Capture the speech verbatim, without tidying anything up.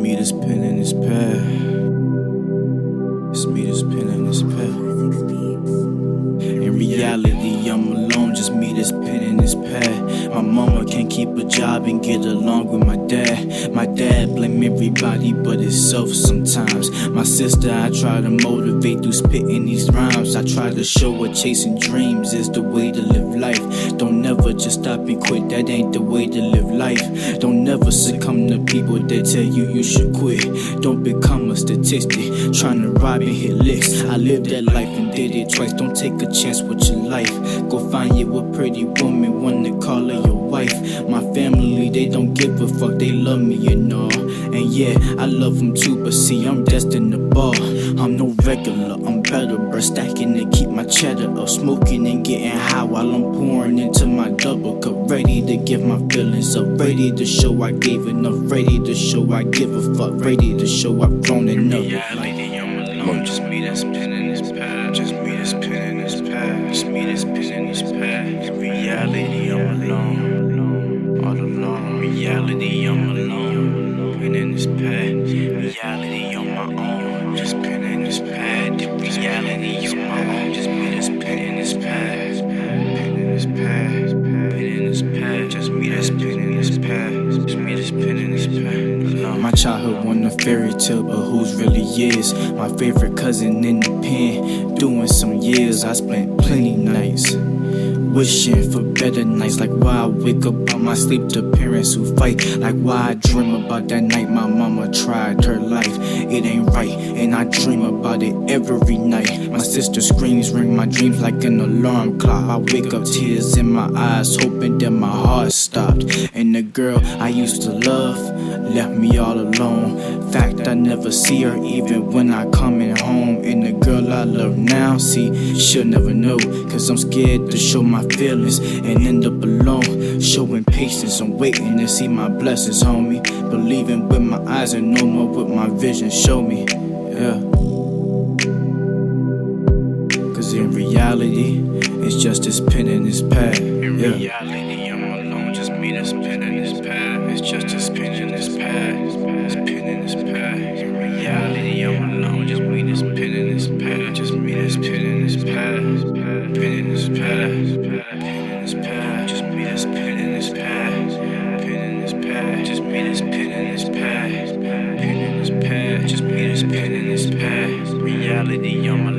me this pen in this pad. It's me this pen in this pad. In reality, I'm alone, just me this pen in this pad. My mama can't keep a job and get along with my dad. My dad blame everybody but himself sometimes. My sister, I try to motivate through spitting these rhymes. I try to show her chasing dreams is the way to live life. Don't never just stop and quit, that ain't the way to live life. Don't never succumb to people that tell you you should quit. Don't become a statistic, trying to rob and hit licks. I lived that life and did it twice, don't take a chance with your life. Go find you a pretty woman, one to call her your wife. My family, they don't give a fuck, they love me and all. And yeah, I love them too, but see, I'm destined to ball. I'm no regular, I'm better, bruh, stacking to keep my cheddar up. Smoking and getting high while I'm pouring into my double cup. Ready to give my feelings up, ready to show I gave enough. Ready to show I give a fuck, ready to show I've grown enough. Yeah, lady, I'm alone, just me this pen in this pad. Just me this pen in this pad. Just me this pen in this pad. In reality, I'm alone, all alone. Reality, I'm alone, pen in this pad. Reality, on my own, just pen in this pad. Reality, on my own, just me this pen in this pad. Pen in this pad, pen in this pad. Just me this pen in this pad. Just me this pen in this pad. My childhood wasn't a fairy tale, but whose really is? My favorite cousin in the pen, doing some years. I spent plenty nights wishing for better nights. Like why I wake up out my sleep to parents who fight. Like why I dream about that night my mama tried her life. It ain't right, and I dream about it every night. My sister screams, ring my dreams like an alarm clock. I wake up, tears in my eyes, hoping that my heart stopped. And the girl I used to love left me all alone. Fact, I never see her even when I coming home. And the girl I love now, see, she'll never know. Cause I'm scared to show my feelings and end up alone. Showing patience, I'm waiting to see my blessings, homie. Believing with my eyes and no more with my vision, show me, yeah. Cause in reality, it's just this pen in this pad. In yeah. reality, I'm alone, just me this pen in this pad. It's just this pen in this pad. This pen in this pad. In reality, I'm alone, just me this pen in this pad. Just me this pen in this pad. Pen in this pad. Pen in this pad. Just me this pen in this pad. Pen in this pad. Just me this pen in this pad. Pen in this pad. Just me this pen in this pad. Reality, I'm alone.